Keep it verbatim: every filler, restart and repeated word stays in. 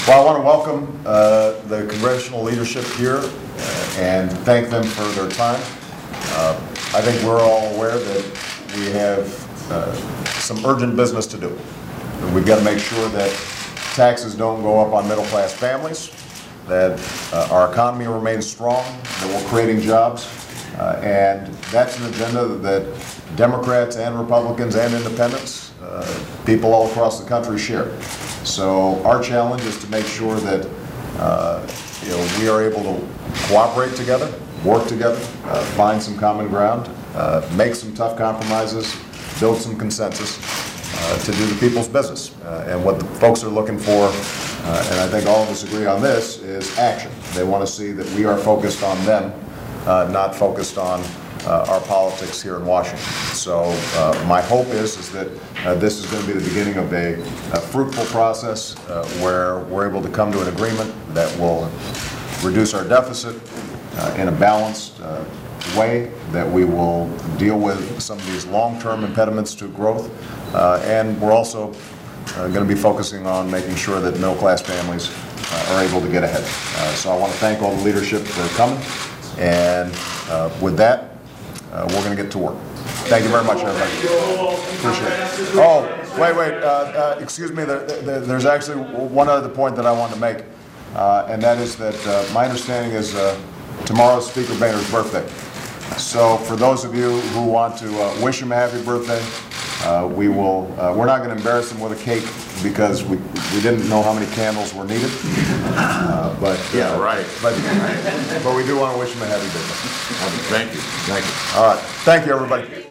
Well, I want to welcome uh, the congressional leadership here uh, and thank them for their time. Uh, I think we're all aware that we have uh, some urgent business to do. We've got to make sure that taxes don't go up on middle-class families, that uh, our economy remains strong, that we're creating jobs, uh, and that's an agenda that Democrats and Republicans and independents, uh, people all across the country share. So our challenge is to make sure that uh, you know, we are able to cooperate together, work together, uh, find some common ground, uh, make some tough compromises, build some consensus uh, to do the people's business. Uh, and what the folks are looking for, uh, and I think all of us agree on this, is action. They want to see that we are focused on them, uh, not focused on Uh, our politics here in Washington. So uh, my hope is, is that uh, this is going to be the beginning of a, a fruitful process uh, where we're able to come to an agreement that will reduce our deficit uh, in a balanced uh, way, that we will deal with some of these long-term impediments to growth, uh, and we're also uh, going to be focusing on making sure that middle-class families uh, are able to get ahead. Uh, so I want to thank all the leadership for coming, and uh, with that, Uh, we're going to get to work. Thank you very much, everybody. Appreciate it. Oh, wait, wait. Uh, uh, excuse me. There, there, there's actually one other point that I want to make, uh, and that is that uh, my understanding is uh, tomorrow's Speaker Boehner's birthday. So for those of you who want to uh, wish him a happy birthday, uh, we will. Uh, we're not going to embarrass him with a cake because we we didn't know how many candles were needed. Uh, but Yeah, right. But but we do want to wish him a happy birthday. Thank you. Thank you. All right. Thank you, everybody.